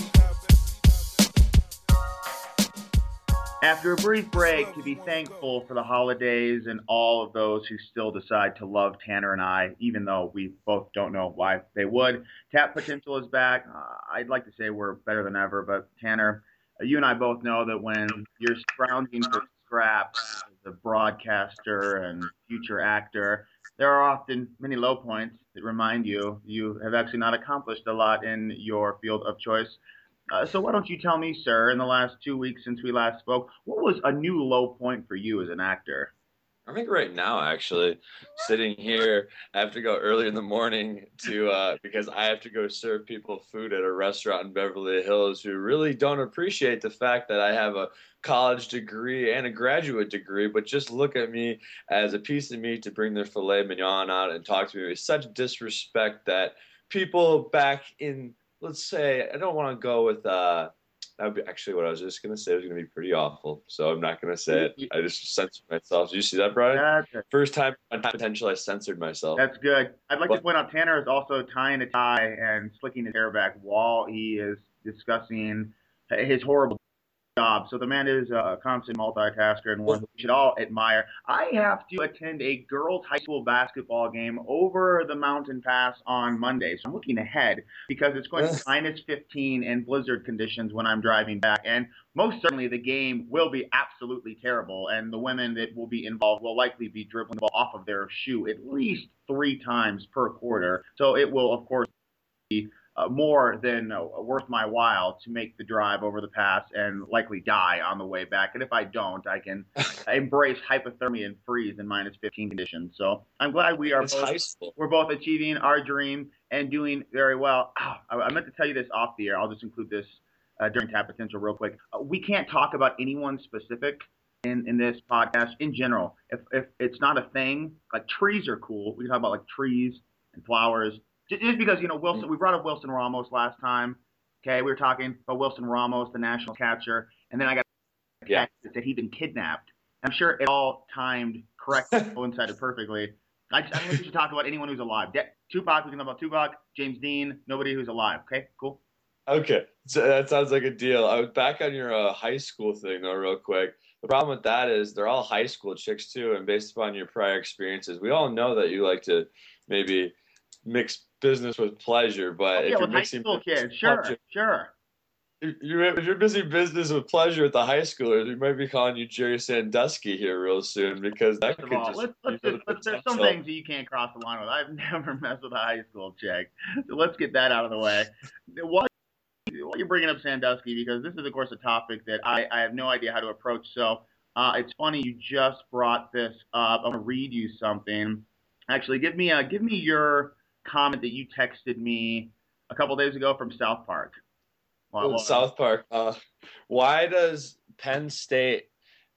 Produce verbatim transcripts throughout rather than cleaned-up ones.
After a brief break, to be thankful for the holidays and all of those who still decide to love Tanner and I, even though we both don't know why they would. Tap Potential is back. Uh, I'd like to say we're better than ever, but Tanner, uh, you and I both know that when you're scrounging for scraps as a broadcaster and future actor, there are often many low points that remind you you have actually not accomplished a lot in your field of choice. Uh, so why don't you tell me, sir, in the last two weeks since we last spoke, what was a new low point for you as an actor? I think right now, actually, sitting here, I have to go early in the morning to uh, because I have to go serve people food at a restaurant in Beverly Hills who really don't appreciate the fact that I have a college degree and a graduate degree, but just look at me as a piece of meat to bring their filet mignon out and talk to me with such disrespect that people back in, let's say, I don't want to go with uh, that would be actually what I was just gonna say. It was gonna be pretty awful, so I'm not gonna say it. I just censored myself. Did you see that, Brian? That's, First time on Time Potential, I censored myself. that's good. I'd like to But point out Tanner is also tying a tie and slicking his hair back while he is discussing his horrible job. So the man is a constant multitasker and one we should all admire. I have to attend a girls' high school basketball game over the mountain pass on Monday. So I'm looking ahead because it's going to be minus fifteen and blizzard conditions when I'm driving back. And most certainly the game will be absolutely terrible. And the women that will be involved will likely be dribbling the ball off of their shoe at least three times per quarter. So it will, of course, be uh, more than uh, worth my while to make the drive over the pass and likely die on the way back. And if I don't, I can embrace hypothermia and freeze in minus fifteen conditions. So I'm glad we are it's both high school. we're both achieving our dream and doing very well. Oh, I, I meant to tell you this off the air. I'll just include this uh, during Tap Potential real quick. Uh, we can't talk about anyone specific in, in this podcast in general. If, if it's not a thing, like trees are cool. We can talk about like trees and flowers. Just because, you know, Wilson, we brought up Wilson Ramos last time. Okay, we were talking about Wilson Ramos, the national catcher, and then I got a Yeah. text that said he'd been kidnapped. I'm sure it all timed correctly, coincided perfectly. I, just, I don't think we should talk about anyone who's alive. De- Tupac, we can talk about Tupac, James Dean, nobody who's alive. Okay, cool. Okay, so that sounds like a deal. I was back on your uh, high school thing though, real quick. The problem with that is they're all high school chicks too, and based upon your prior experiences, we all know that you like to maybe mix business with pleasure. But Oh, if yeah, you're with high mixing school business kids, with sure, pleasure, sure. if you're, if you're mixing business with pleasure with the high schoolers, we might be calling you Jerry Sandusky here real soon because that First of could all, just let's you let's know just the let's, there's some potential. things that you can't cross the line with. I've never messed with a high school chick, so let's get that out of the way. What Well, you're bringing up Sandusky because this is, of course, a topic that I, I have no idea how to approach. So uh, it's funny you just brought this up. I'm going to read you something. Actually, give me a, give me your comment that you texted me a couple days ago from South Park. Well, Uh, well, South Park. Uh, why does Penn State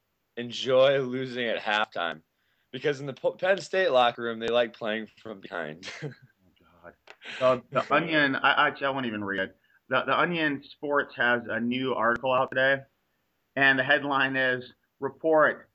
enjoy losing at halftime? Because in the P- Penn State locker room, they like playing from behind. oh God. So the Onion, I actually I won't even read it. The the Onion Sports has a new article out today, and the headline is "Report: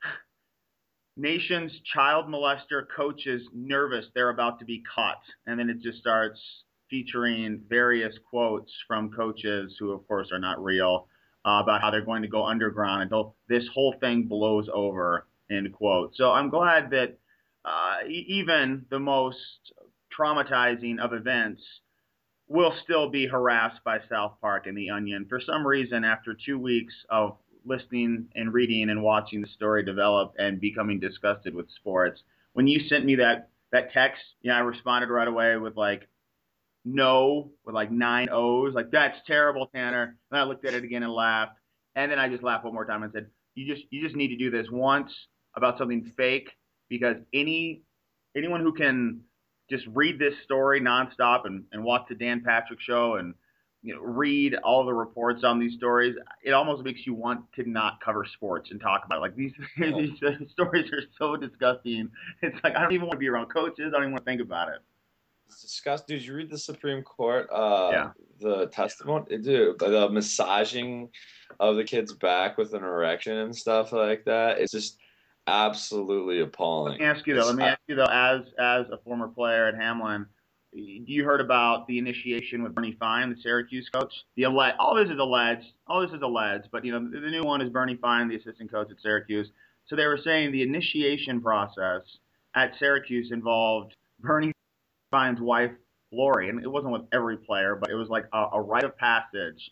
Nation's child molester coaches nervous they're about to be caught." And then it just starts featuring various quotes from coaches who, of course, are not real uh, about how they're going to go underground until this whole thing blows over, end quote. So I'm glad that uh, e- even the most traumatizing of events will still be harassed by South Park and The Onion. For some reason, after two weeks of listening and reading and watching the story develop and becoming disgusted with sports, when you sent me that that text, you know, I responded right away with like no, with like nine O's, like that's terrible, Tanner. And I looked at it again and laughed, and then I just laughed one more time and said, you just you just need to do this once about something fake because any anyone who can just read this story nonstop and, and watch the Dan Patrick show and you know read all the reports on these stories, it almost makes you want to not cover sports and talk about it. Like these Oh, these uh, stories are so disgusting. It's like I don't even want to be around coaches. I don't even want to think about it. it's disgusting. Did you read the Supreme Court, uh, Yeah. the testimony? Dude, the massaging of the kid's back with an erection and stuff like that. It's just absolutely Let appalling. me ask you though. It's Let me uh, ask you though, as as a former player at Hamlin, You heard about the initiation with Bernie Fine, the Syracuse coach. The alle- all this is alleged. All this is alleged, but you know the new one is Bernie Fine, the assistant coach at Syracuse. So they were saying the initiation process at Syracuse involved Bernie Fine's wife, Lori, and it wasn't with every player, but it was like a, a rite of passage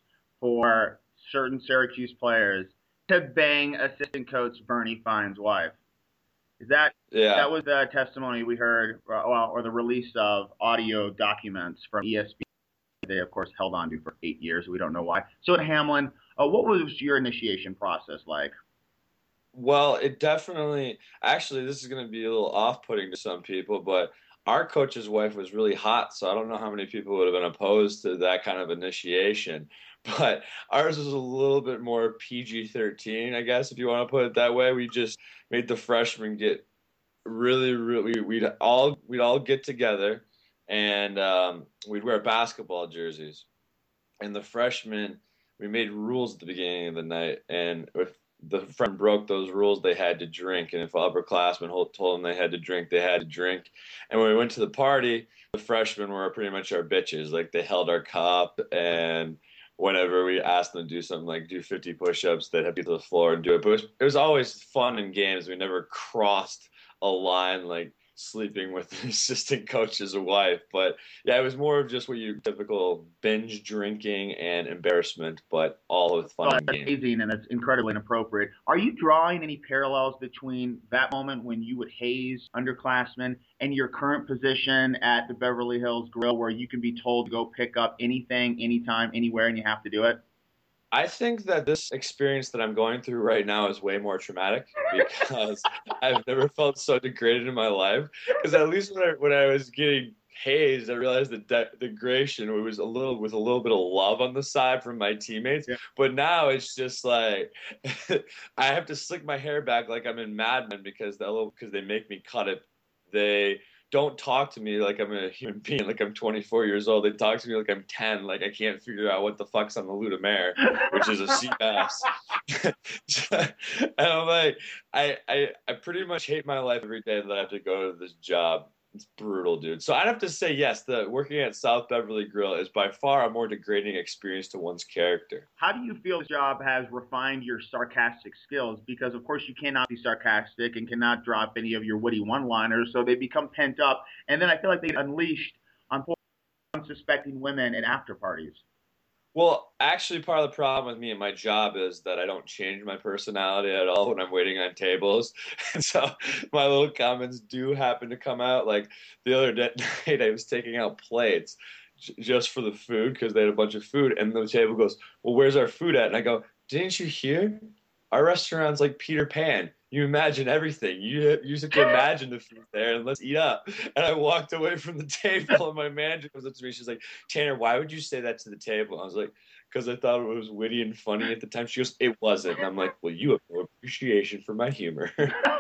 for certain Syracuse players to bang assistant coach Bernie Fine's wife. Is that Yeah. That was the testimony we heard, uh, well, or the release of audio documents from E S P N. They, of course, held on to for eight years. We don't know why. So at Hamline, uh, what was your initiation process like? Well, it definitely, actually, this is going to be a little off-putting to some people, but our coach's wife was really hot, so I don't know how many people would have been opposed to that kind of initiation. But ours was a little bit more P G thirteen, I guess, if you want to put it that way. We just made the freshmen get really, really, we'd all we'd all get together, and um, we'd wear basketball jerseys. And the freshmen, we made rules at the beginning of the night, and if the friend broke those rules, they had to drink. And if upperclassmen told them they had to drink, they had to drink. And when we went to the party, the freshmen were pretty much our bitches. Like, they held our cup, and whenever we asked them to do something like do fifty push-ups, they'd have to get to the floor and do it. But it was, it was always fun in games. We never crossed a line like sleeping with the assistant coach's wife. But yeah, it was more of just what you typical binge drinking and embarrassment, but all with fun Oh, and that's games. amazing, and that's incredibly inappropriate. Are you drawing any parallels between that moment when you would haze underclassmen and your current position at the Beverly Hills Grill, where you can be told to go pick up anything, anytime, anywhere, and you have to do it? I think that this experience that I'm going through right now is way more traumatic because I've never felt so degraded in my life. Because at least when I when I was getting hazed, I realized that de- degradation was a little with a little bit of love on the side from my teammates. Yeah. But now it's just like I have to slick my hair back like I'm in Mad Men because they because they make me cut it. They don't talk to me like I'm a human being, like I'm twenty-four years old. They talk to me like I'm ten, like I can't figure out what the fuck's on the Ludamare, which is a sea bass. And I'm like, I, I, I pretty much hate my life every day that I have to go to this job. It's brutal, dude. So I'd have to say, yes, the working at South Beverly Grill is by far a more degrading experience to one's character. How do you feel this job has refined your sarcastic skills? Because, of course, you cannot be sarcastic and cannot drop any of your witty one-liners, so they become pent up. And then I feel like they get unleashed on poor unsuspecting women at after parties. Well, actually, part of the problem with me and my job is that I don't change my personality at all when I'm waiting on tables. And so my little comments do happen to come out. Like the other night, I was taking out plates j- just for the food because they had a bunch of food. And the table goes, well, where's our food at? And I go, didn't you hear? Our restaurant's like Peter Pan. You imagine everything. You you just have to imagine the food there, and let's eat up. And I walked away from the table, and my manager comes up to me. She's like, Tanner, why would you say that to the table? I was like, because I thought it was witty and funny at the time. She goes, it wasn't. And I'm like, well, you have no appreciation for my humor.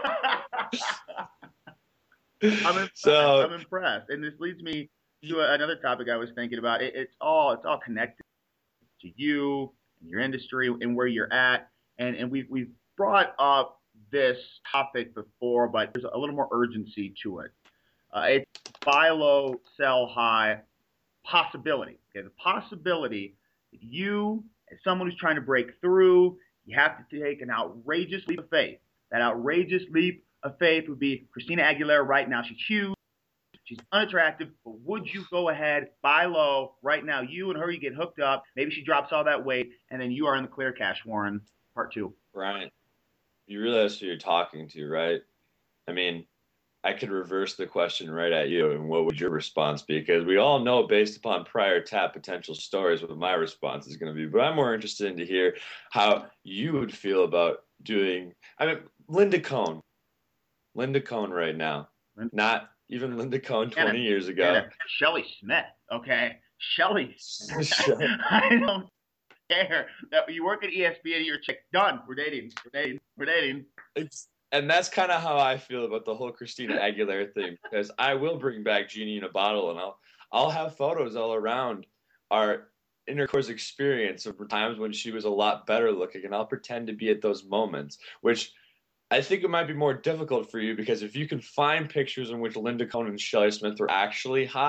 I'm impressed. So, I'm impressed. And this leads me to another topic I was thinking about. It, it's all it's all connected to you and your industry and where you're at. And and we've we've brought up this topic before, but there's a little more urgency to it. Uh, it's buy low, sell high possibility. Okay, the possibility that you, as someone who's trying to break through, you have to take an outrageous leap of faith. That outrageous leap of faith would be Christina Aguilera right now. She's huge. She's unattractive, but would you go ahead, buy low right now? You and her, you get hooked up. Maybe she drops all that weight, and then you are in the clear, Cash Warren, part two. Ryan, you realize who you're talking to, right? I mean, I could reverse the question right at you, and what would your response be? Because we all know, based upon prior tap potential stories, what my response is going to be. But I'm more interested in to hear how you would feel about doing. I mean, Linda Cohn, Linda Cohn right now, Linda. Not even Linda Cohn twenty Anna, years ago. Anna, Shelly Smith, okay, Shelly. I don't care that you work at E S P N. You're a chick. Done. We're dating. We're dating. We're dating. It's, and that's kind of how I feel about the whole Christina Aguilera thing, because I will bring back Genie in a bottle, and I'll I'll have photos all around our intercourse experience of times when she was a lot better looking, and I'll pretend to be at those moments, which I think it might be more difficult for you, because if you can find pictures in which Linda Cohn and Shelly Smith were actually hot,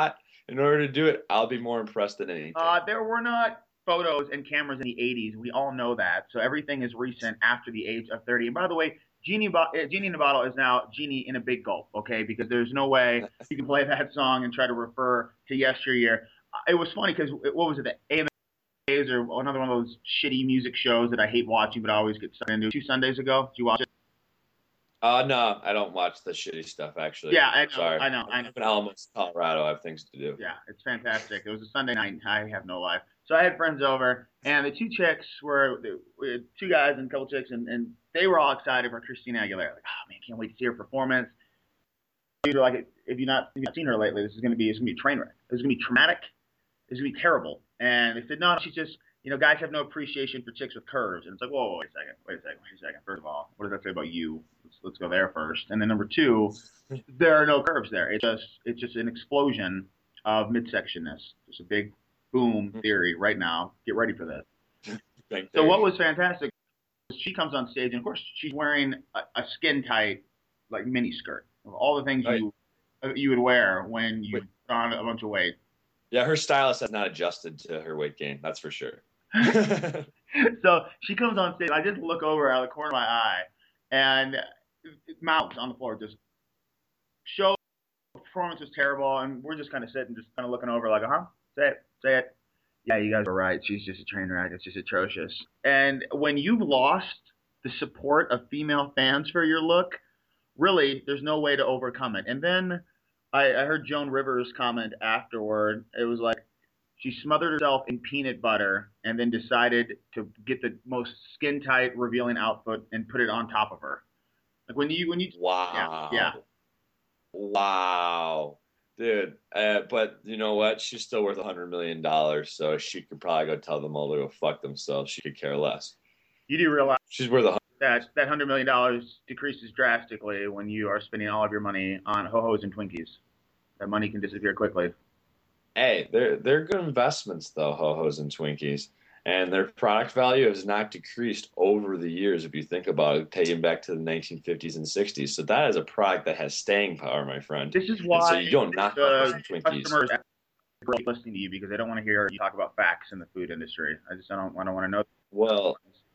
in order to do it, I'll be more impressed than anything. Uh, there were not photos and cameras in the eighties. We all know that. So everything is recent after the age of thirty. And by the way, Genie, Bo- uh, Genie in a Bottle is now Genie in a Big Gulp, okay? Because there's no way you can play that song and try to refer to yesteryear. It was funny because, what was it, the A M As or another one of those shitty music shows that I hate watching but I always get sucked into. Two Sundays ago, did you watch it? Uh, no, I don't watch the shitty stuff, actually. Yeah, I know, Sorry. I know. I know. I'm in Alamos, Colorado. I have things to do. Yeah, it's fantastic. It was a Sunday night, and I have no life. So I had friends over, and the two chicks were, we had two guys and a couple chicks, and, and they were all excited for Christina Aguilera. Like, oh man, can't wait to see her performance. Dude, like, if you've not, if you've not seen her lately, this is going to be, it's going to be a train wreck. It's going to be traumatic. It's going to be terrible. And they said, no, she's just, you know, guys have no appreciation for chicks with curves. And it's like, whoa, whoa, wait a second, wait a second, wait a second. First of all, what does that say about you? Let's, let's go there first. And then number two, there are no curves there. It's just, it's just an explosion of midsectionness. Just a big boom theory right now. Get ready for this. So what was fantastic, she comes on stage, and of course she's wearing a, a skin tight, like mini skirt. All the things right. you you would wear when you put on a bunch of weight. Yeah, her stylist has not adjusted to her weight gain. That's for sure. So she comes on stage. I just look over out of the corner of my eye, and mouths on the floor. Just show performance was terrible, and we're just kind of sitting, just kind of looking over, like, uh huh, say it, say it. Yeah, you guys are right. She's just a train wreck. It's just atrocious. And when you've lost the support of female fans for your look, really, there's no way to overcome it. And then I, I heard Joan Rivers comment afterward. It was like she smothered herself in peanut butter and then decided to get the most skin tight, revealing outfit and put it on top of her. Like when you when you wow yeah, yeah. wow. Dude, uh, but you know what? She's still worth a hundred million dollars, so she could probably go tell them all to go fuck themselves. She could care less. You do realize she's worth a that that hundred million dollars decreases drastically when you are spending all of your money on ho-hos and Twinkies. That money can disappear quickly. Hey, they're they're good investments though, ho-hos and Twinkies, and their product value has not decreased over the years. If you think about it, taking back to the nineteen fifties and sixties, so that is a product that has staying power, my friend. This is why and so you don't knock ho-hos and Twinkies. Customers are listening to you because they don't want to hear you talk about facts in the food industry. I just don't, I don't want to know. Well,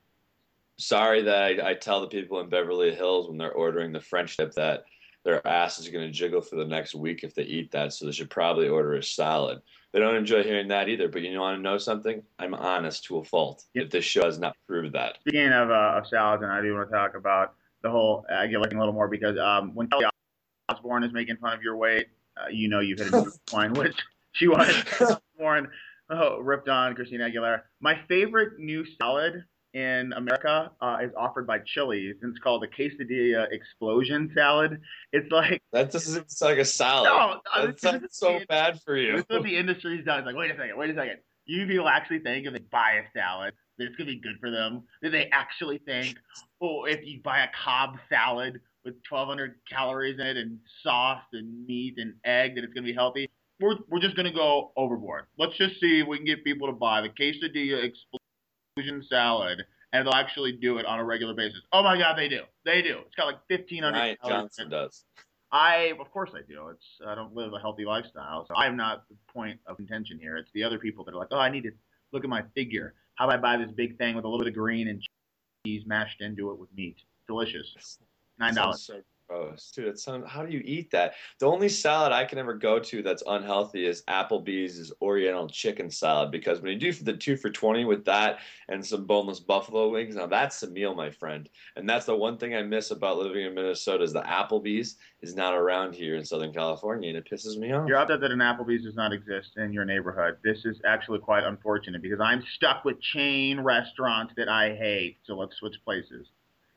sorry that I, I tell the people in Beverly Hills when they're ordering the French dip that their ass is going to jiggle for the next week if they eat that, so they should probably order a salad. They don't enjoy hearing that either, but you want to know something? I'm honest to a fault. Yep. If this show has not proved that. Speaking of, uh, of salads, and I do want to talk about the whole, I get looking a little more because um, when Kelly Osbourne is making fun of your weight, uh, you know you've hit a new point, which she wanted Osbourne oh, ripped on Christina Aguilera. My favorite new salad in America uh, is offered by Chili's, and it's called the Quesadilla Explosion Salad. It's like that doesn't it's like a salad. No, that sounds so the, bad for you. This is what the industry's done. It's like, wait a second, wait a second. You people actually think if they buy a salad that it's gonna be good for them? Do they actually think, oh, if you buy a Cobb salad with twelve hundred calories in it and sauce and meat and egg, that it's gonna be healthy? We're we're just gonna go overboard. Let's just see if we can get people to buy the Quesadilla Explosion salad, and they'll actually do it on a regular basis. Oh my God, they do. They do. It's got like fifteen hundred. Ryan Johnson does. I, of course I do. It's I don't live a healthy lifestyle, so I'm not the point of contention here. It's the other people that are like, oh, I need to look at my figure. How about I buy this big thing with a little bit of green and cheese mashed into it with meat? Delicious. Nine dollars. So gross, dude. It sounds. How do you eat that? The only salad I can ever go to that's unhealthy is Applebee's Oriental chicken salad, because when you do for the two for twenty with that and some boneless buffalo wings, now that's a meal, my friend. And that's the one thing I miss about living in Minnesota is the Applebee's is not around here in Southern California, and it pisses me off. You're upset that an Applebee's does not exist in your neighborhood. This is actually quite unfortunate because I'm stuck with chain restaurants that I hate. So let's switch places.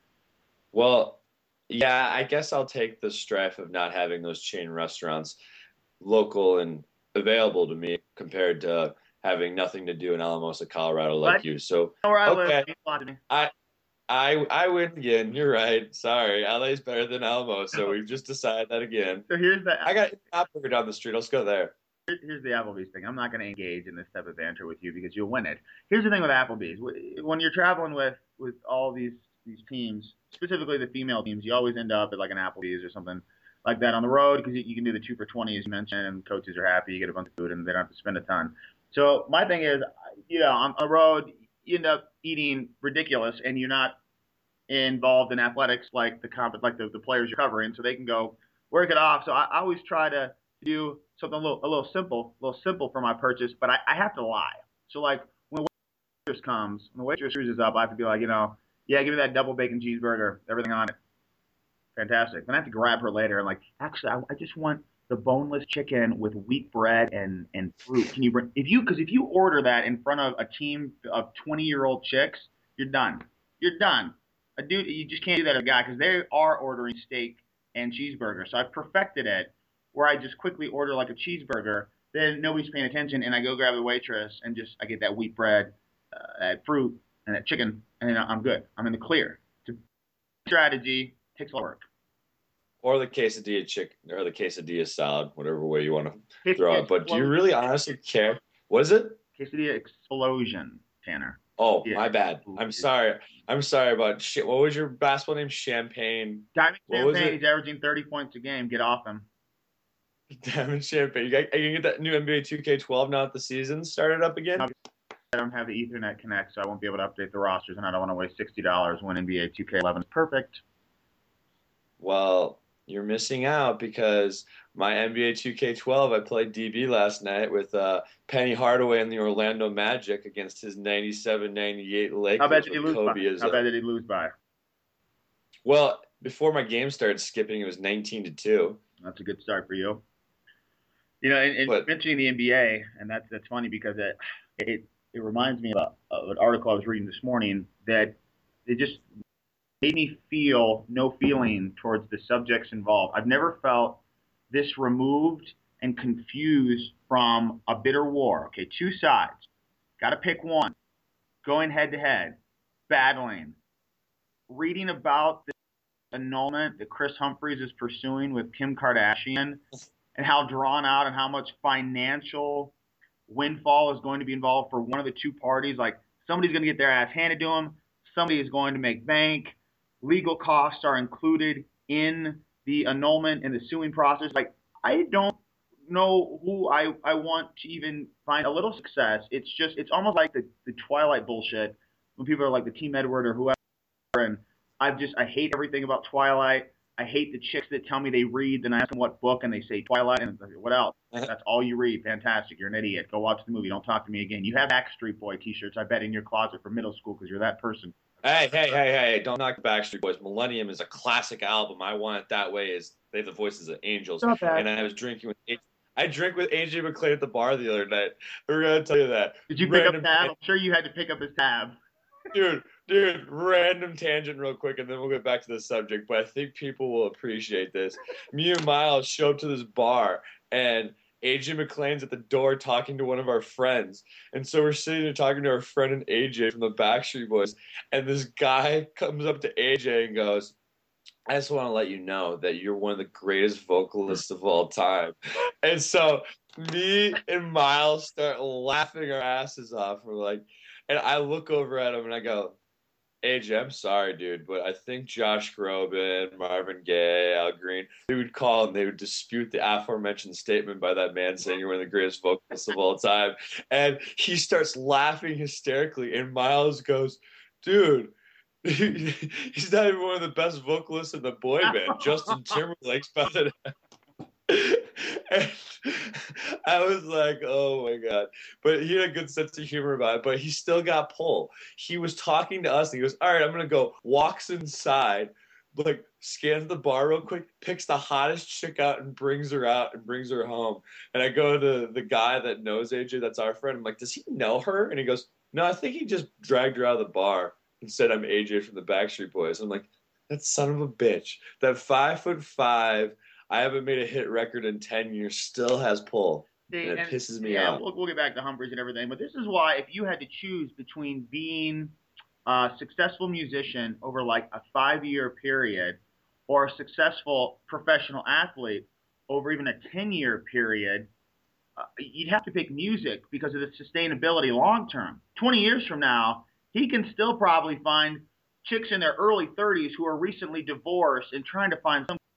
Well. Yeah, I guess I'll take the strife of not having those chain restaurants local and available to me compared to having nothing to do in Alamosa, Colorado like what? you. So, where I okay, live. I, I, I win again. You're right. Sorry. L A's better than Alamosa. So we've just decided that again. So here's the... I got a burger down the street. Let's go there. Here's the Applebee's thing. I'm not going to engage in this type of banter with you because you'll win it. Here's the thing with Applebee's. When you're traveling with, with all these these teams, specifically the female teams, you always end up at like an Applebee's or something like that on the road because you, you can do the two for twenty as you mentioned, and coaches are happy. You get a bunch of food, and they don't have to spend a ton. So my thing is, you know, on the road, you end up eating ridiculous, and you're not involved in athletics like the comp, like the, the players you're covering, so they can go work it off. So I, I always try to do something a little, a little simple, a little simple for my purchase, but I, I have to lie. So like when the waitress comes, when the waitress screws up, I have to be like, you know, yeah, give me that double bacon cheeseburger, everything on it. Fantastic. Then I have to grab her later and like, actually, I, I just want the boneless chicken with wheat bread and, and fruit. Can you bring, if you, because if you order that in front of a team of twenty year old chicks, you're done. You're done. A dude, you just can't do that to a guy because they are ordering steak and cheeseburger. So I've perfected it where I just quickly order like a cheeseburger. Then nobody's paying attention, and I go grab the waitress and just I get that wheat bread, uh, that fruit, and that chicken, and then I'm good. I'm in the clear. It's a strategy. Takes a lot of work. Or the quesadilla chicken, or the quesadilla salad, whatever way you want to Quesadilla throw it. But do you really honestly care? What is it? Quesadilla explosion, Tanner. Oh, Yeah. my bad. I'm sorry. I'm sorry about shit. What was your basketball name? Champagne. Diamond What was Champagne. it? He's averaging thirty points a game. Get off him. Diamond Champagne. You got, are you gonna get that new N B A two K twelve now that the season started up again? I don't have the Ethernet connect, so I won't be able to update the rosters, and I don't want to waste sixty dollars when N B A two K eleven is perfect. Well, you're missing out because my N B A two K twelve, I played D B last night with uh, Penny Hardaway and the Orlando Magic against his ninety-seven ninety-eight Lakers. How bad did he lose Kobe by? as How a, bad did he lose by? Well, before my game started skipping, it was nineteen to two. That's a good start for you. You know, and, and But- mentioning the N B A, and that's that's funny because it it, it reminds me of, a, of an article I was reading this morning that it just made me feel no feeling towards the subjects involved. I've never felt this removed and confused from a bitter war. Okay, two sides. Got to pick one. Going head to head, battling, reading about the annulment that Chris Humphries is pursuing with Kim Kardashian and how drawn out and how much financial windfall is going to be involved for one of the two parties. Like somebody's going to get their ass handed to them. Somebody is going to make bank. Legal costs are included in the annulment and the suing process. Like I don't know who I, I want to even find a little success. It's just, it's almost like the, the Twilight bullshit when people are like the Team Edward or whoever. And I've just, I hate everything about Twilight. I hate the chicks that tell me they read, then I ask them what book, and they say Twilight, and like, what else? That's all you read. Fantastic. You're an idiot. Go watch the movie. Don't talk to me again. You have Backstreet Boy t-shirts, I bet, in your closet for middle school because you're that person. Hey, hey, hey, hey, don't knock Backstreet Boys. Millennium is a classic album. I Want It That Way is, they have the voices of angels. Not bad. And I was drinking with, I drank with A J McClain at the bar the other night. We're going to tell you that. Did you pick Random up tab? I'm sure you had to pick up his tab. Dude, dude, random tangent real quick, and then we'll get back to the subject, but I think people will appreciate this. Me and Miles show up to this bar, and A J McClain's at the door talking to one of our friends. And so we're sitting there talking to our friend and A J from the Backstreet Boys, and this guy comes up to A J and goes, I just want to let you know that you're one of the greatest vocalists of all time. And so me and Miles start laughing our asses off. We're like, and I look over at him and I go, A J, I'm sorry, dude, but I think Josh Groban, Marvin Gaye, Al Green, they would call and they would dispute the aforementioned statement by that man saying you're one of the greatest vocalists of all time. And he starts laughing hysterically, and Miles goes, dude, he's not even one of the best vocalists in the boy band. Justin Timberlake's better than and I was like, oh my God. But he had a good sense of humor about it, but he still got pulled. He was talking to us and he goes, all right, I'm going to go, walks inside, like scans the bar real quick, picks the hottest chick out and brings her out and brings her home. And I go to the guy that knows A J, that's our friend. I'm like, does he know her? And he goes, no, I think he just dragged her out of the bar and said, I'm A J from the Backstreet Boys. I'm like, that son of a bitch. That five foot five, I haven't made a hit record in ten years, still has pull. See, and it and, pisses me yeah, off. We'll, we'll get back to Humphries and everything, but this is why if you had to choose between being a successful musician over like a five-year period or a successful professional athlete over even a ten-year period, uh, you'd have to pick music because of the sustainability long-term. twenty years from now, he can still probably find chicks in their early thirties who are recently divorced and trying to find some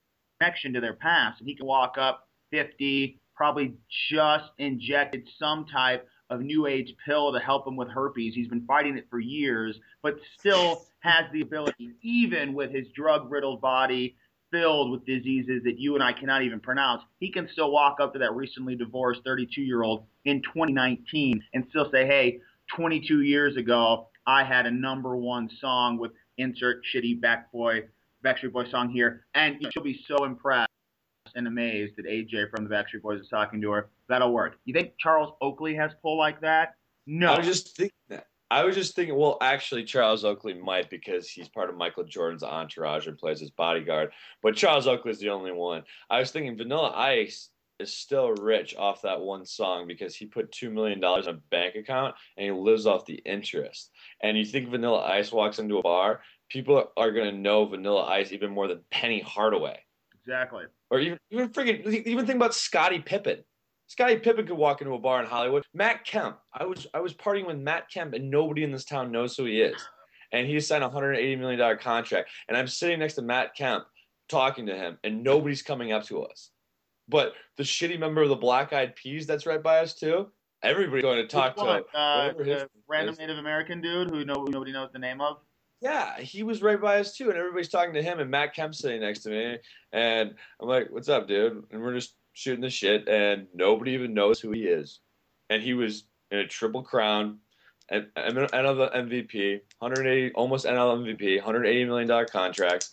connection to their past, and he can walk up fifty, probably just injected some type of new age pill to help him with herpes. He's been fighting it for years, but still has the ability, even with his drug-riddled body filled with diseases that you and I cannot even pronounce, he can still walk up to that recently divorced thirty-two-year-old in twenty nineteen and still say, hey, twenty-two years ago, I had a number one song with insert shitty back boy, Backstreet Boy song here, and she'll be so impressed and amazed that A J from the Backstreet Boys is talking to her. That'll work. You think Charles Oakley has pull like that? No. I was just thinking that. I was just thinking, well, actually, Charles Oakley might because he's part of Michael Jordan's entourage and plays his bodyguard. But Charles Oakley's the only one. I was thinking Vanilla Ice is still rich off that one song because he put two million dollars in a bank account and he lives off the interest. And you think Vanilla Ice walks into a bar, people are going to know Vanilla Ice even more than Penny Hardaway. Exactly. Or even even freaking even think about Scottie Pippen. Scottie Pippen could walk into a bar in Hollywood. Matt Kemp. I was I was partying with Matt Kemp, and nobody in this town knows who he is. And he signed a one hundred eighty million dollars contract. And I'm sitting next to Matt Kemp talking to him, and nobody's coming up to us. But the shitty member of the Black Eyed Peas that's right by us too, everybody's going to talk to him. Uh, the random Native American dude who no, nobody knows the name of? Yeah, he was right by us too, and everybody's talking to him, and Matt Kemp's sitting next to me, and I'm like, what's up, dude? And we're just shooting the shit, and nobody even knows who he is. And he was in a triple crown, and N L M V P, one hundred eighty, almost N L M V P, one hundred eighty million dollars contract.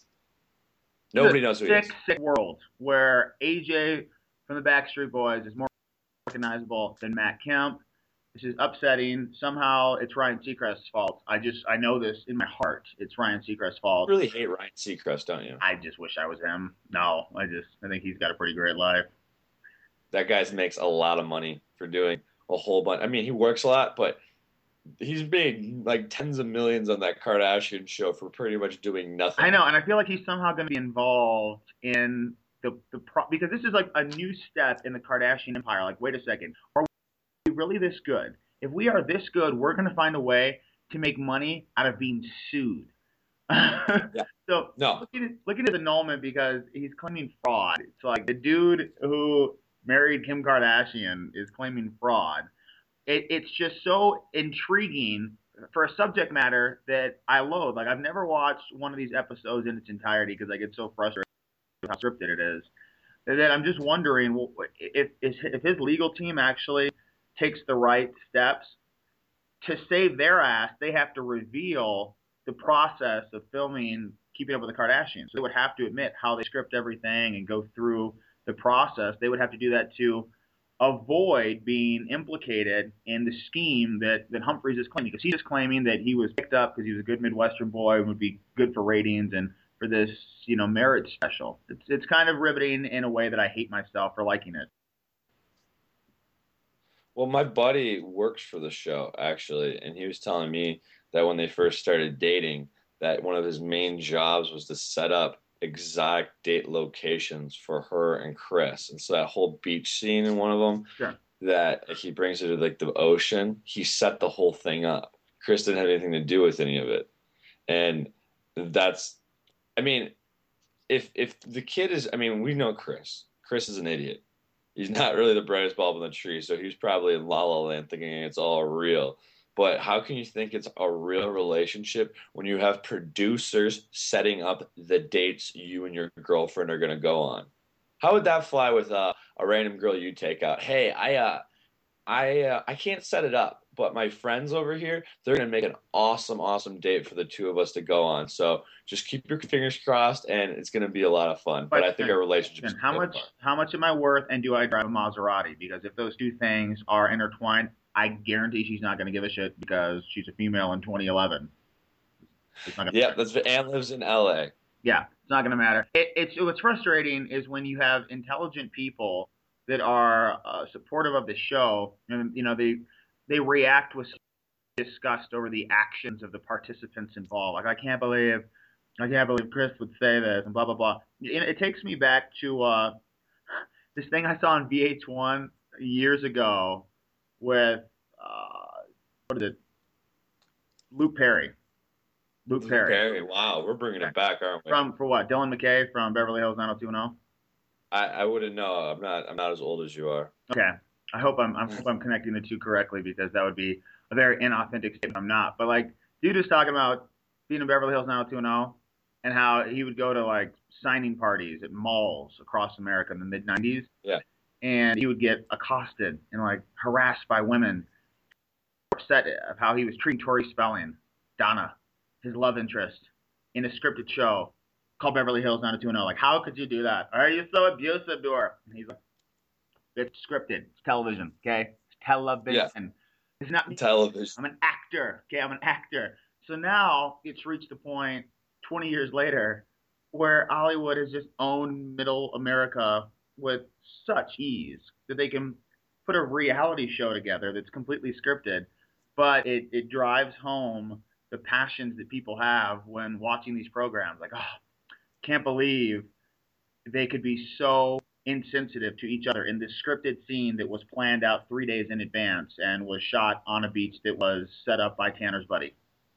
Nobody knows who he is. Sick, sick world where A J from the Backstreet Boys is more recognizable than Matt Kemp. This is upsetting. Somehow it's Ryan Seacrest's fault. I just, I know this in my heart. It's Ryan Seacrest's fault. You really hate Ryan Seacrest, don't you? I just wish I was him. No, I just, I think he's got a pretty great life. That guy makes a lot of money for doing a whole bunch. I mean, he works a lot, but he's made like tens of millions on that Kardashian show for pretty much doing nothing. I know, and I feel like he's somehow going to be involved in the, the pro because this is like a new step in the Kardashian empire. Like, wait a second. Are we really this good? If we are this good, we're going to find a way to make money out of being sued. Yeah. So no. look, at, look at his annulment because he's claiming fraud. It's like the dude who married Kim Kardashian is claiming fraud. It, it's just so intriguing for a subject matter that I loathe. Like, I've never watched one of these episodes in its entirety because I get so frustrated with how scripted it is. That I'm just wondering well, if, if his legal team actually takes the right steps to save their ass, they have to reveal the process of filming Keeping Up with the Kardashians. So they would have to admit how they script everything and go through the process. They would have to do that to avoid being implicated in the scheme that, that Humphries is claiming. Because he's just claiming that he was picked up because he was a good Midwestern boy and would be good for ratings and for this, you know, marriage special. It's it's kind of riveting in a way that I hate myself for liking it. Well, my buddy works for the show, actually, and he was telling me that when they first started dating, that one of his main jobs was to set up exotic date locations for her and Chris. And so that whole beach scene in one of them, sure. that he brings her to like the ocean, he set the whole thing up. Chris didn't have anything to do with any of it. And that's, I mean, if if the kid is, I mean, we know Chris. Chris is an idiot. He's not really the brightest bulb in the tree, so he's probably in La La Land thinking it's all real. But how can you think it's a real relationship when you have producers setting up the dates you and your girlfriend are going to go on? How would that fly with uh, a random girl you take out? Hey, I uh, I uh, I can't set it up, but my friends over here, they're going to make an awesome, awesome date for the two of us to go on. So just keep your fingers crossed, and it's going to be a lot of fun. But, but I think our relationship is how much apart. How much am I worth, and do I drive a Maserati? Because if those two things are intertwined, I guarantee she's not going to give a shit because she's a female in twenty eleven. Yeah, that's Anne lives in L A. Yeah, it's not going to matter. It, it's what's frustrating is when you have intelligent people that are uh, supportive of the show, and you know they they react with disgust over the actions of the participants involved. Like, I can't believe, I can't believe Chris would say this, and blah blah blah. It, it takes me back to uh, this thing I saw on V H one years ago with uh, what is it? Luke Perry. Luke, Luke Perry. Perry. Wow, we're bringing it back, aren't we? From for what? Dylan McKay from Beverly Hills nine oh two one oh. I, I wouldn't know. I'm not I'm not as old as you are. Okay. I hope I'm I hope I'm connecting the two correctly because that would be a very inauthentic statement. I'm not. But like dude was talking about being in Beverly Hills nine oh two one oh and how he would go to like signing parties at malls across America in the mid nineties Yeah. and he would get accosted and like harassed by women, upset of how he was treating Tori Spelling, Donna, his love interest, in a scripted show called Beverly Hills nine oh two one oh. Like, how could you do that? Are you so abusive to her? And he's like, it's scripted. It's television, okay? It's television. Yeah. It's not me. Television. I'm an actor, okay? I'm an actor. So now it's reached a point twenty years later where Hollywood has just owned middle America with such ease that they can put a reality show together that's completely scripted, but it, it drives home the passions that people have when watching these programs. Like, oh, can't believe they could be so insensitive to each other in this scripted scene that was planned out three days in advance and was shot on a beach that was set up by Tanner's buddy.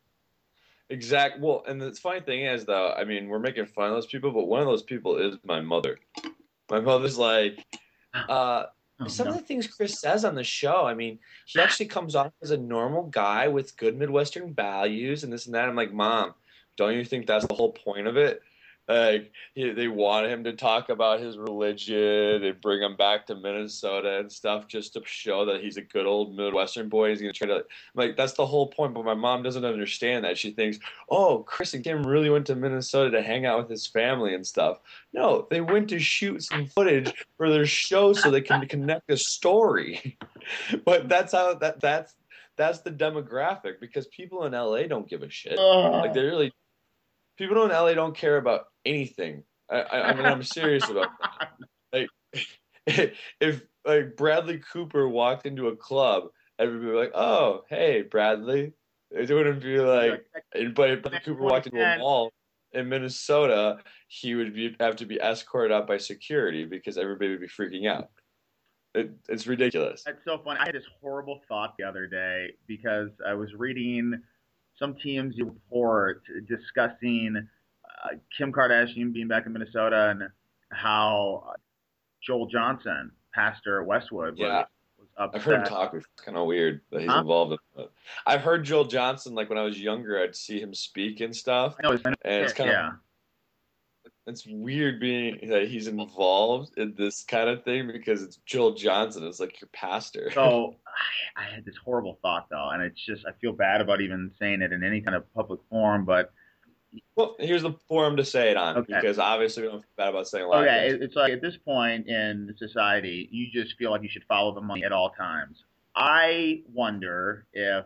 Exact. Well, and the funny thing is, though, I mean, we're making fun of those people, but one of those people is my mother. My mother's like, uh, Oh, some no. of the things Chris says on the show, I mean, he actually comes off as a normal guy with good Midwestern values and this and that. I'm like, Mom, don't you think that's the whole point of it? Like, he, they want him to talk about his religion and bring him back to Minnesota and stuff just to show that he's a good old Midwestern boy. He's going to try to, like, that's the whole point. But my mom doesn't understand that. She thinks, oh, Chris and Kim really went to Minnesota to hang out with his family and stuff. No, they went to shoot some footage for their show so they can connect a story. But that's how, that that's, that's the demographic because people in L A don't give a shit. Like, they really, people in L A don't care about anything. I, I, I mean, I'm serious about that. Like, if like Bradley Cooper walked into a club, everybody would be like, "Oh, hey, Bradley." It wouldn't be like, but if Bradley Cooper walked into a mall in Minnesota, he would be, have to be escorted out by security because everybody would be freaking out. It, it's ridiculous. That's so funny. I had this horrible thought the other day because I was reading some T M Z report discussing uh, Kim Kardashian being back in Minnesota and how uh, Joel Johnson, pastor at Westwood, yeah. was, was upset. I've heard him talk. It's kind of weird that he's huh? involved in it. I've heard Joel Johnson, like when I was younger, I'd see him speak and stuff. I know, it's, and it's kind yeah. of it's weird being that he's involved in this kind of thing because it's Joel Johnson. It's like your pastor. So I, I had this horrible thought though, and it's just I feel bad about even saying it in any kind of public forum, but well, here's the forum to say it on okay. because obviously we don't feel bad about saying a lot. Okay, of things. It's like at this point in society, you just feel like you should follow the money at all times. I wonder if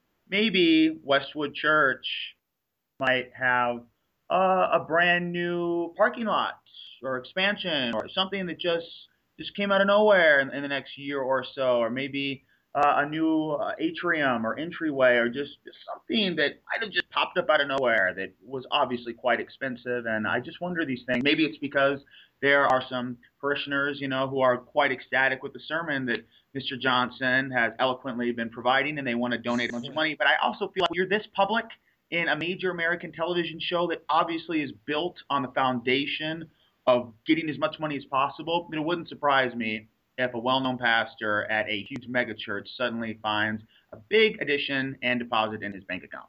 maybe Westwood Church might have uh, a brand new parking lot or expansion or something that just just came out of nowhere in, in the next year or so, or maybe uh, a new uh, atrium or entryway, or just, just something that might have just popped up out of nowhere that was obviously quite expensive. And I just wonder these things. Maybe it's because there are some parishioners, you know, who are quite ecstatic with the sermon that Mister Johnson has eloquently been providing, and they want to donate a bunch of money. But I also feel like you're this public in a major American television show that obviously is built on the foundation of getting as much money as possible. It wouldn't surprise me if a well-known pastor at a huge megachurch suddenly finds a big addition and deposit in his bank account.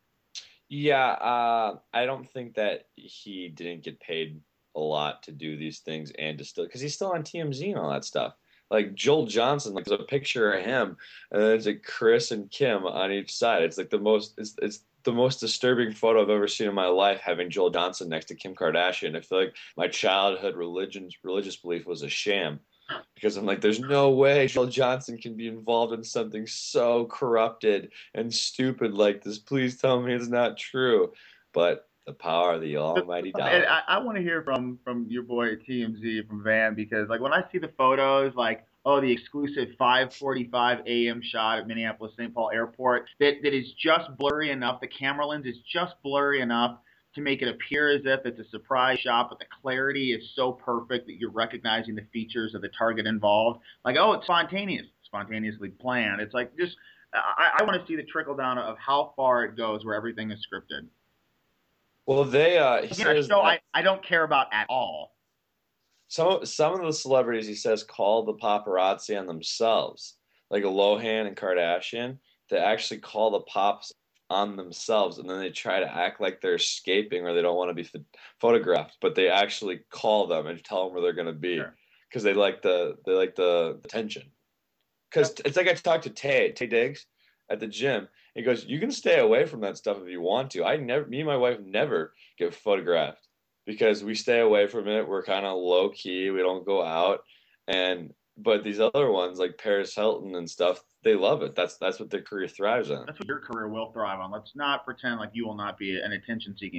Yeah, uh, I don't think that he didn't get paid a lot to do these things and to still, because he's still on T M Z and all that stuff. Like Joel Johnson, like there's a picture of him, and then it's like Chris and Kim on each side. It's like the most, it's it's the most disturbing photo I've ever seen in my life, having Joel Johnson next to Kim Kardashian. I feel like my childhood religion, religious belief was a sham. Because I'm like, there's no way Joel Johnson can be involved in something so corrupted and stupid like this. Please tell me it's not true. But the power of the almighty dollar. I, I want to hear from, from your boy at T M Z, from Van, because like when I see the photos, like, oh, the exclusive five forty-five a m shot at Minneapolis Saint Paul Airport, that, that is just blurry enough. The camera lens is just blurry enough to make it appear as if it's a surprise shot, but the clarity is so perfect that you're recognizing the features of the target involved. Like, oh, it's spontaneous, spontaneously planned. It's like just, I, I want to see the trickle down of how far it goes where everything is scripted. Well, they, uh, he Again, a show I, I don't care about at all. some some of the celebrities he says call the paparazzi on themselves, like Lohan and Kardashian. They actually call the pops on themselves, and then they try to act like they're escaping or they don't want to be ph photographed, but they actually call them and tell them where they're going to be Sure. because they like the they like the attention. Because Yep. it's like I talked to Tay Tay Diggs at the gym. He goes, "You can stay away from that stuff if you want to." I never, me and my wife never get photographed because we stay away from it. We're kind of low key. We don't go out, and but these other ones like Paris Hilton and stuff, they love it. That's that's what their career thrives on. That's what your career will thrive on. Let's not pretend like you will not be an attention-seeking.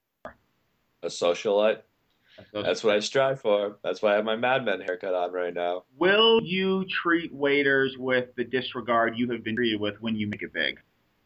A socialite. That's what I strive for. That's why I have my Mad Men haircut on right now. Will you treat waiters with the disregard you have been treated with when you make it big?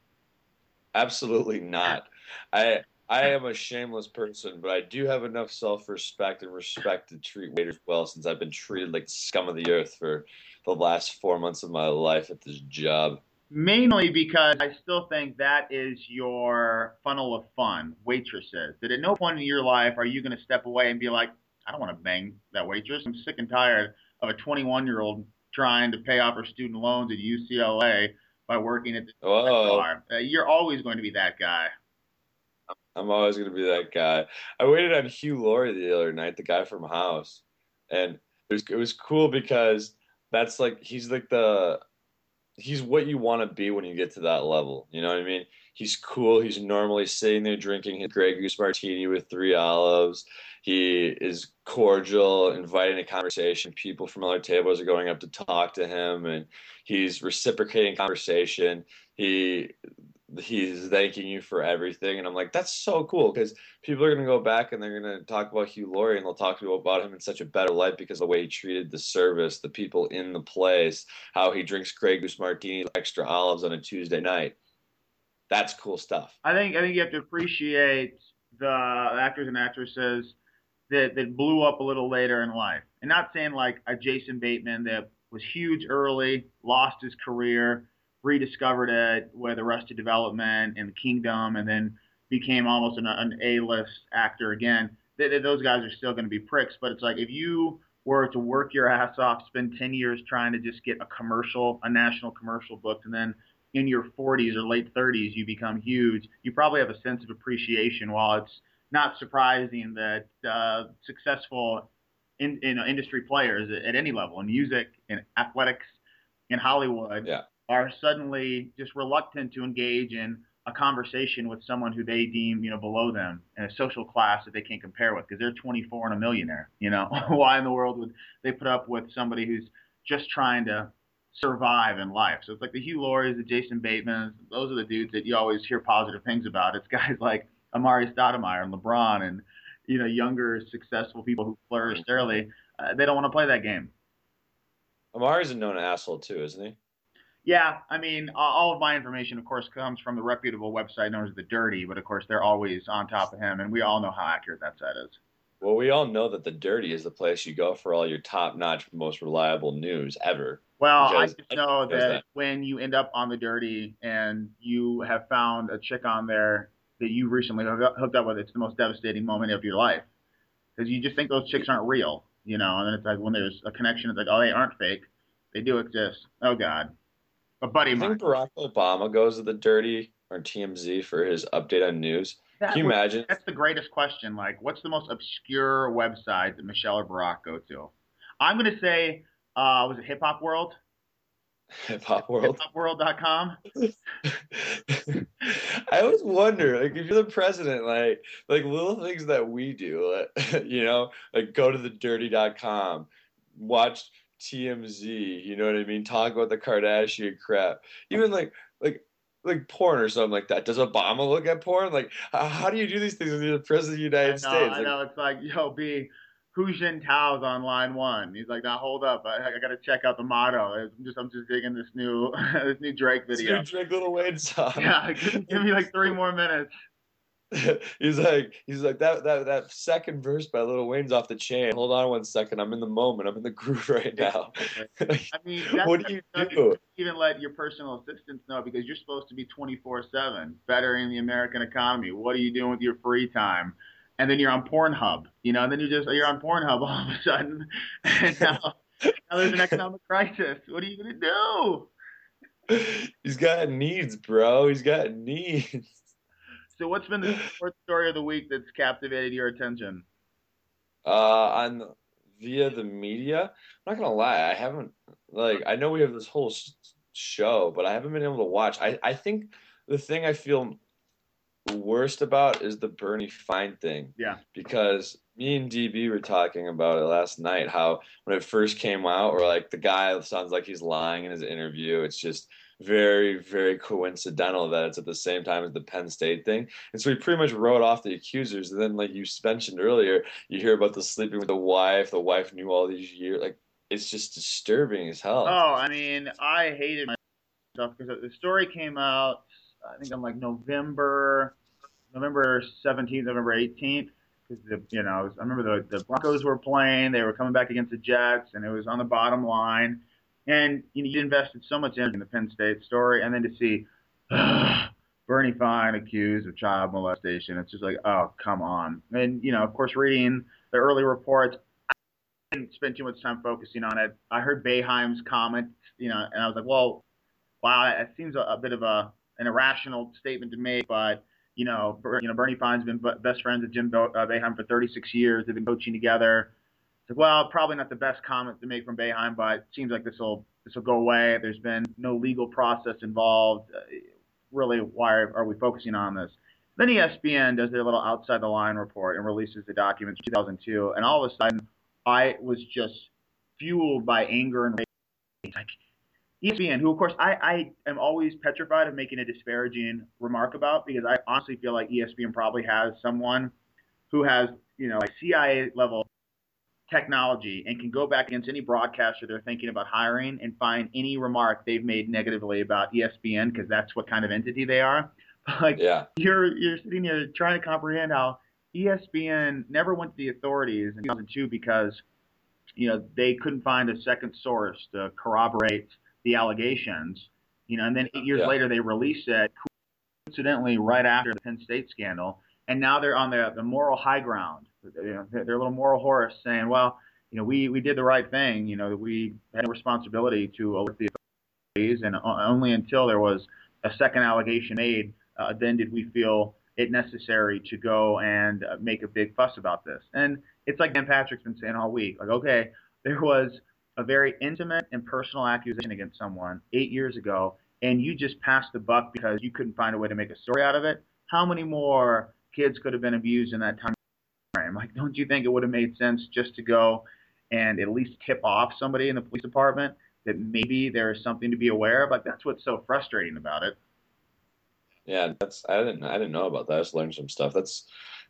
Absolutely not. I I am a shameless person, but I do have enough self-respect and respect to treat waiters well since I've been treated like the scum of the earth for the last four months of my life at this job. Mainly because I still think that is your funnel of fun, waitresses. That at no point in your life are you going to step away and be like, I don't want to bang that waitress. I'm sick and tired of a twenty-one-year-old trying to pay off her student loans at U C L A by working at the Whoa. bar. Uh, you're always going to be that guy. I'm always gonna be that guy. I waited on Hugh Laurie the other night, the guy from House, and it was it was cool because that's like he's like the he's what you want to be when you get to that level. You know what I mean? He's cool. He's normally sitting there drinking his Grey Goose martini with three olives. He is cordial, inviting a conversation. People from other tables are going up to talk to him, and he's reciprocating conversation. He he's thanking you for everything, and I'm like, that's so cool because people are gonna go back and they're gonna talk about Hugh Laurie, and they'll talk to you about him in such a better light because of the way he treated the service, the people in the place, how he drinks Grey Goose martinis, with extra olives on a Tuesday night. That's cool stuff. I think I think you have to appreciate the actors and actresses that that blew up a little later in life, and not saying like a Jason Bateman that was huge early, lost his career, rediscovered it with Arrested Development and The Kingdom, and then became almost an, an A-list actor again. They, they, those guys are still going to be pricks, but it's like if you were to work your ass off, spend ten years trying to just get a commercial, a national commercial booked, and then in your forties or late thirties you become huge, you probably have a sense of appreciation. While it's not surprising that uh, successful in, in industry players at, at any level, in music, in athletics, in Hollywood, Yeah. are suddenly just reluctant to engage in a conversation with someone who they deem, you know, below them in a social class that they can't compare with because they're twenty-four and a millionaire. You know, why in the world would they put up with somebody who's just trying to survive in life? So it's like the Hugh Lauries, the Jason Batemans, those are the dudes that you always hear positive things about. It's guys like Amari Stoudemire and LeBron and, you know, younger, successful people who flourished early. Uh, they don't want to play that game. Amari's a known asshole too, isn't he? Yeah, I mean, all of my information, of course, comes from the reputable website known as The Dirty, but of course, they're always on top of him, and we all know how accurate that site is. Well, we all know that the Dirty is the place you go for all your top-notch, most reliable news ever. Well, I Because just know knows that that. when you end up on The Dirty and you have found a chick on there that you recently hooked up hooked up with, it's the most devastating moment of your life because you just think those chicks aren't real, you know, and then it's like when there's a connection, it's like, oh, they aren't fake. They do exist. Oh, God. A buddy You of mine. think Barack Obama goes to the Dirty or T M Z for his update on news? That Can you was, imagine? that's the greatest question. Like, what's the most obscure website that Michelle or Barack go to? I'm going to say, uh, was it Hip Hop World? Hip Hop World. hip hop world dot com? I always wonder, like, if you're the president, like, like little things that we do, like, you know, like go to the dirty dot com, watch T M Z, you know what I mean? Talk about the Kardashian crap, even like, like, like porn or something like that. Does Obama look at porn? Like, how, how do you do these things when you're the president of the I United know, States? I Like, know. It's like, yo, B, Hu Jintao's on line one. He's like, now hold up. I, I got to check out the motto. I'm just, I'm just digging this new, this new Drake video. Drake Little Wayne song. Yeah, give, give me like three more minutes. he's like he's like that that that second verse by Lil Wayne's off the chain. Hold on one second. I'm in the moment. I'm in the groove right now. I mean, that's What do you you do? even let your personal assistants know because you're supposed to be twenty-four seven, bettering the American economy. What are you doing with your free time? and then you're on Pornhub, you know, and then you just you're on Pornhub all of a sudden, and now, now there's an economic crisis. What are you gonna do? He's got needs, bro. He's got needs. So what's been the sports story of the week that's captivated your attention? Uh, on via the media, I'm not gonna lie, I haven't like I know we have this whole sh show, but I haven't been able to watch. I I think the thing I feel worst about is the Bernie Fine thing. Yeah. Because me and D B were talking about it last night, how when it first came out, or like the guy sounds like he's lying in his interview. It's just very, very coincidental that it's at the same time as the Penn State thing. And so he pretty much wrote off the accusers. And then, like you mentioned earlier, you hear about the sleeping with the wife. The wife knew all these years. Like, it's just disturbing as hell. Oh, I mean, I hated myself because the story came out, I think on like November, November seventeenth, November eighteenth. Because the, you know, was, I remember the the Broncos were playing, they were coming back against the Jets, and it was on the bottom line. And you know, you invested so much energy in the Penn State story, and then to see uh, Bernie Fine accused of child molestation, it's just like, oh, come on. And you know, of course, reading the early reports, I didn't spend too much time focusing on it. I heard Boeheim's comment, you know, and I was like, well, wow, that seems a, a bit of a an irrational statement to make, but you know, you know, Bernie Fine's been best friends with Jim Boeheim for thirty-six years. They've been coaching together. It's like, well, probably not the best comment to make from Boeheim, but it seems like this will this will go away. There's been no legal process involved. Uh, really, why are we focusing on this? Then E S P N does their little outside the line report and releases the documents in two thousand two, and all of a sudden, I was just fueled by anger and rage. Like, E S P N, who of course I, I am always petrified of making a disparaging remark about, because I honestly feel like E S P N probably has someone who has, you know, like C I A level technology and can go back against any broadcaster they're thinking about hiring and find any remark they've made negatively about E S P N, because that's what kind of entity they are. But like, yeah. you're you're sitting here trying to comprehend how E S P N never went to the authorities in two thousand two because, you know, they couldn't find a second source to corroborate the allegations, you know, and then eight years yeah. later they released it, coincidentally right after the Penn State scandal, and now they're on the, the moral high ground. You know, they're a little moral horse saying, well, you know, we, we did the right thing, you know, we had a responsibility to alert the authorities, and only until there was a second allegation made, uh, then did we feel it necessary to go and uh, make a big fuss about this. And it's like Dan Patrick's been saying all week, like, okay, there was a very intimate and personal accusation against someone eight years ago, and you just passed the buck because you couldn't find a way to make a story out of it. How many more kids could have been abused in that time frame? Like, don't you think it would have made sense just to go and at least tip off somebody in the police department that maybe there is something to be aware of? Like, that's what's so frustrating about it. Yeah, that's I didn't I didn't know about that. I just learned some stuff. That's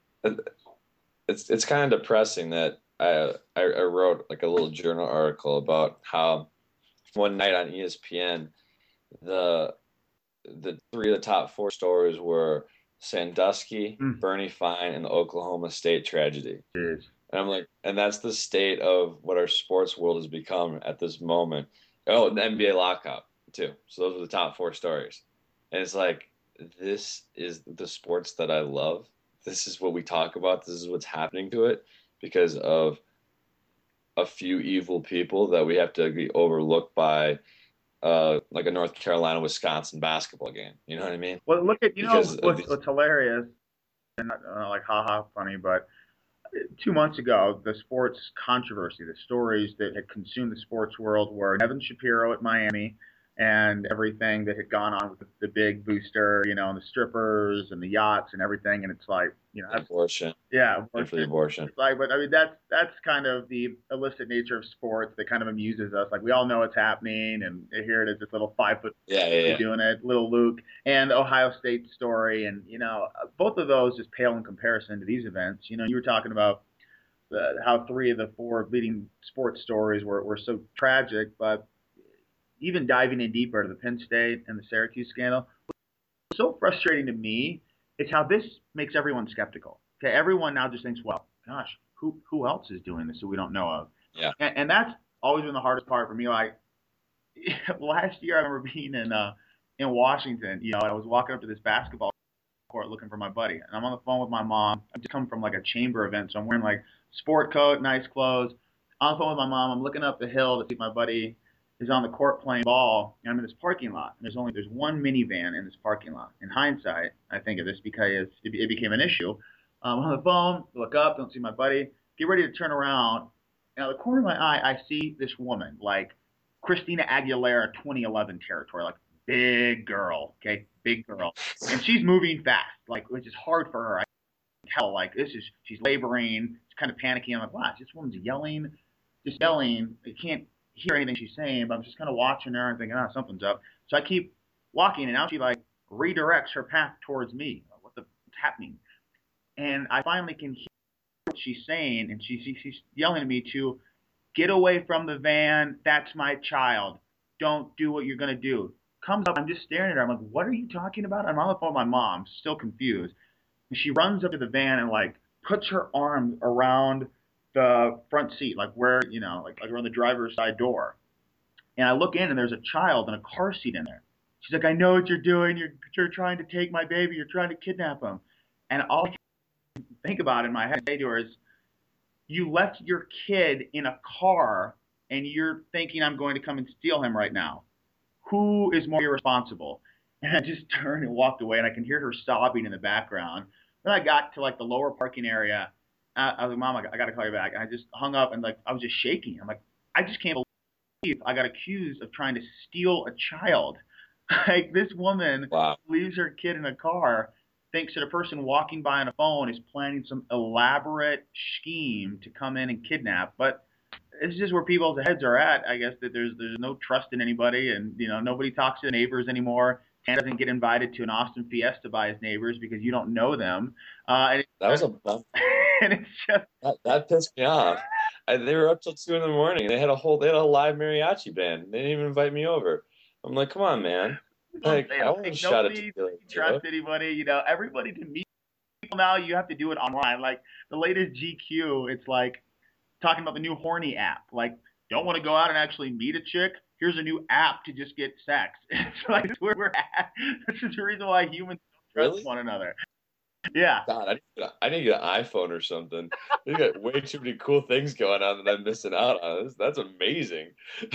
it's it's kind of depressing that I, I I wrote like a little journal article about how one night on E S P N, the the three of the top four stories were Sandusky, mm. Bernie Fine, and the Oklahoma State tragedy. Jeez. And I'm like, and that's the state of what our sports world has become at this moment. Oh, the N B A lockout too. So those are the top four stories. And it's like, this is the sports that I love. This is what we talk about. This is what's happening to it because of a few evil people that we have to be overlooked by, uh, like a North Carolina, Wisconsin basketball game. You know what I mean? Well, look at, you because know, what's, what's hilarious, and not, not like haha funny, but two months ago, the sports controversy, the stories that had consumed the sports world were Evan Shapiro at Miami and everything that had gone on with the, the big booster, you know, and the strippers and the yachts and everything. And it's like, you know, abortion. Yeah, abortion. For the abortion. It's like, but I mean, that's that's kind of the illicit nature of sports that kind of amuses us. Like, we all know it's happening, and here it is, this little five foot yeah, yeah, yeah. doing it, little Luke, and the Ohio State story, and you know, both of those just pale in comparison to these events. You know, you were talking about the, how three of the four leading sports stories were were so tragic, but even diving in deeper to the Penn State and the Syracuse scandal, what's so frustrating to me is how this makes everyone skeptical. Okay, everyone now just thinks, well, gosh, who who else is doing this that we don't know of? Yeah. And, and that's always been the hardest part for me. Like, last year, I remember being in uh, in Washington. You know, I was walking up to this basketball court looking for my buddy. And I'm on the phone with my mom. I'm just coming from like a chamber event, so I'm wearing like sport coat, nice clothes. On the phone with my mom. I'm looking up the hill to see if my buddy is on the court playing ball, and I'm in this parking lot. And there's only there's one minivan in this parking lot. In hindsight, I think of this because it, it became an issue. Um, I'm on the phone, look up, don't see my buddy. Get ready to turn around. And out of the corner of my eye, I see this woman, like Christina Aguilera twenty eleven territory, like big girl, okay, big girl. And she's moving fast, like, which is hard for her. I can tell, like, this is, she's laboring, she's kind of panicking. I'm like, wow, this woman's yelling, just yelling. I can't hear anything she's saying, but I'm just kind of watching her and thinking, ah, oh, something's up. So I keep walking, and now she, like, redirects her path towards me. What the, what's happening? And I finally can hear what she's saying, and she, she, she's yelling at me to get away from the van. That's my child. Don't do what you're going to do. Comes up, I'm just staring at her. I'm like, what are you talking about? I'm on the phone with my mom, still confused. And she runs up to the van and, like, puts her arms around the front seat, like where, you know, like, like around the driver's side door. And I look in, and there's a child in a car seat in there. She's like, I know what you're doing. You're, you're trying to take my baby. You're trying to kidnap him. And all I can think about in my head say to her is, you left your kid in a car, and you're thinking I'm going to come and steal him right now. Who is more irresponsible? And I just turned and walked away, and I can hear her sobbing in the background. Then I got to, like, the lower parking area. I, I was like, Mom, I got, I got to call you back. And I just hung up, and, like, I was just shaking. I'm like, I just can't believe I got accused of trying to steal a child. Like, this woman Wow. leaves her kid in a car, thinks that a person walking by on a phone is planning some elaborate scheme to come in and kidnap. But it's just where people's heads are at, I guess, that there's there's no trust in anybody, and, you know, nobody talks to the neighbors anymore. Dan doesn't get invited to an Austin Fiesta by his neighbors because you don't know them. Uh, and That was a bump. and it's just That, that pissed me off. I, they were up till two in the morning. They had a whole, they had a live mariachi band. They didn't even invite me over. I'm like, come on, man. Like, I want to shout at nobody you. trust anybody. You know, everybody to meet people now, you have to do it online. Like the latest G Q, it's like talking about the new horny app. Like, don't want to go out and actually meet a chick? Here's a new app to just get sex. It's like where we're at. This is the reason why humans don't trust Really? one another. Yeah. God, I need, to, I need to get an iPhone or something. They got way too many cool things going on that I'm missing out on. This, that's amazing.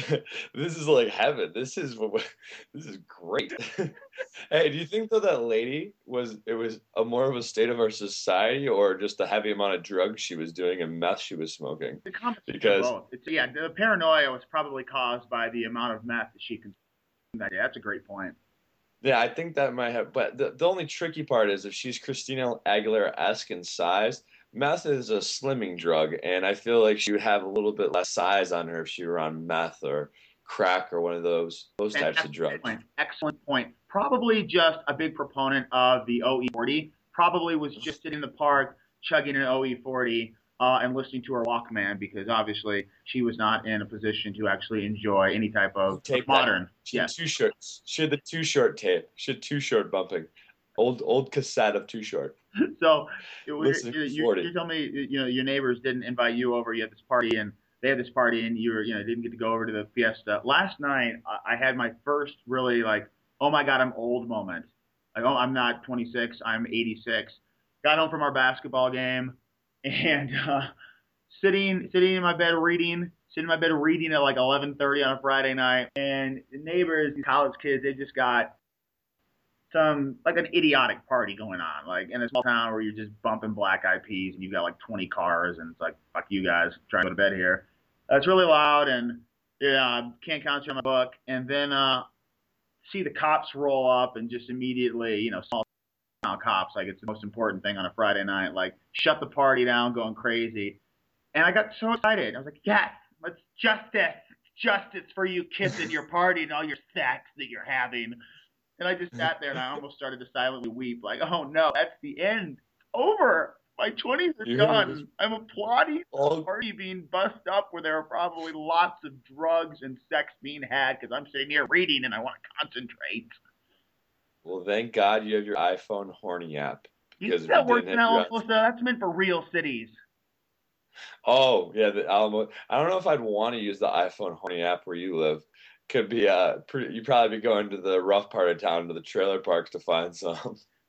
This is like heaven. This is what. This is great. Hey, do you think though that lady was it was a more of a state of our society, or just the heavy amount of drugs she was doing and meth she was smoking? The combination Because of both. It's, yeah, the paranoia was probably caused by the amount of meth that she consumed that day. That's a great point. yeah, I think that might have. But the the only tricky part is if she's Christina Aguilera-esque in size. Meth is a slimming drug, and I feel like she would have a little bit less size on her if she were on meth or crack or one of those those types of drugs. Point. Excellent point. Probably just a big proponent of the O E forty. Probably was just sitting in the park chugging an O E forty uh, and listening to her Walkman because obviously she was not in a position to actually enjoy any type of Tape modern. She had Yes. Too Short. She had the Too Short tape. She had Too Short bumping. Old old cassette of Too Short. So it was, Listening you, to you, forty. you tell me, you know, your neighbors didn't invite you over. You had this party, and they had this party, and you were, you know, didn't get to go over to the fiesta. Last night, I I had my first really like, oh my God, I'm old moment. Like, oh, I'm not twenty-six, I'm eighty-six. Got home from our basketball game, and uh, sitting sitting in my bed reading, sitting in my bed reading at like eleven thirty on a Friday night, and the neighbors, these college kids, they just got some like an idiotic party going on, like in a small town where you're just bumping Black Eyed Peas and you've got like twenty cars, and it's like, fuck you guys, trying to go to bed here. Uh, it's really loud, and yeah, can't concentrate on my book. And then uh, see the cops roll up, and just immediately, you know, small town cops, like it's the most important thing on a Friday night, like shut the party down, going crazy. And I got so excited. I was like, yes, let's justice, justice for you kids in your party and all your sex that you're having. And I just sat there, and I almost started to silently weep, like, oh no, that's the end. Over. My twenties are You done. I'm applauding the all party being bussed up where there are probably lots of drugs and sex being had because I'm sitting here reading and I want to concentrate. well, thank God you have your iPhone horny app. You Because think if that you works didn't in have your Alamo? That's meant for real cities. Oh, yeah, the Alamo. I don't know if I'd want to use the iPhone horny app where you live. Could be uh, pretty, you'd probably be going to the rough part of town, to the trailer parks to find some.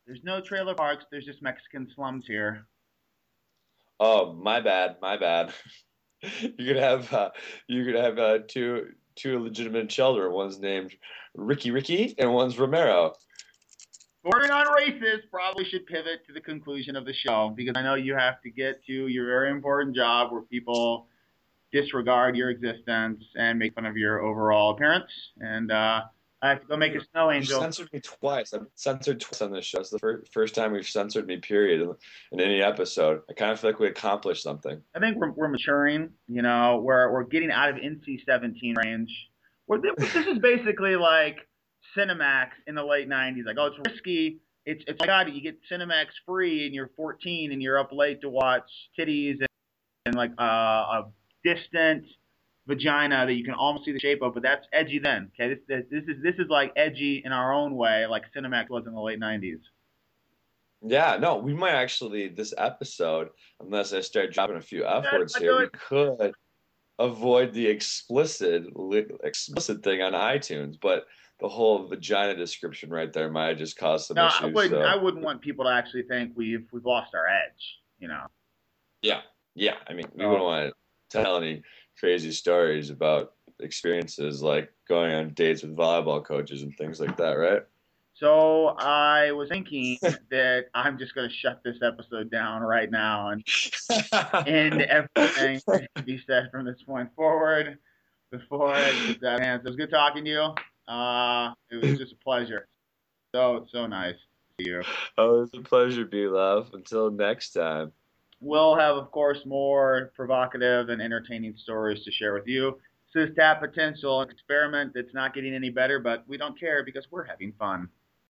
There's no trailer parks. There's just Mexican slums here. Oh, my bad, my bad. You could have uh, you could have uh, two two legitimate children. One's named Ricky Ricky, and one's Romero. Bordering on racist, probably should pivot to the conclusion of the show because I know you have to get to your very important job where people disregard your existence and make fun of your overall appearance. And uh, I have to go make a snow You angel. censored me twice. I've been censored twice on this show. It's the fir- first time we've censored me, period, in, in any episode. I kind of feel like we accomplished something. I think we're, we're maturing. You know, we're we're getting out of N C seventeen range. We're, this is basically like Cinemax in the late nineties. Like, oh, it's risky. It's it's like God, you get Cinemax free, and you're fourteen, and you're up late to watch titties and, and like uh, a distant vagina that you can almost see the shape of. But that's edgy then. Okay, this this, this is this is like edgy in our own way, like Cinemax was in the late nineties. Yeah, no, we might actually, this episode, unless I start dropping a few F Yeah, words I here, do we it. could avoid the explicit li- explicit thing on iTunes, but the whole vagina description right there might just cause some No, I issues. wouldn't. So I wouldn't want people to actually think we've we've lost our edge. You know. yeah, yeah. I mean, we So, wouldn't want to tell any crazy stories about experiences like going on dates with volleyball coaches and things like that, right? so I was thinking that I'm just going to shut this episode down right now and end everything that can be said from this point forward before it gets out of hand. So it was good talking to you. Uh, it was just a pleasure. So so nice to see you. Oh, it's a pleasure, B Love. Until next time. We'll have, of course, more provocative and entertaining stories to share with you. This is Tap Potential, an experiment that's not getting any better, but we don't care because we're having fun.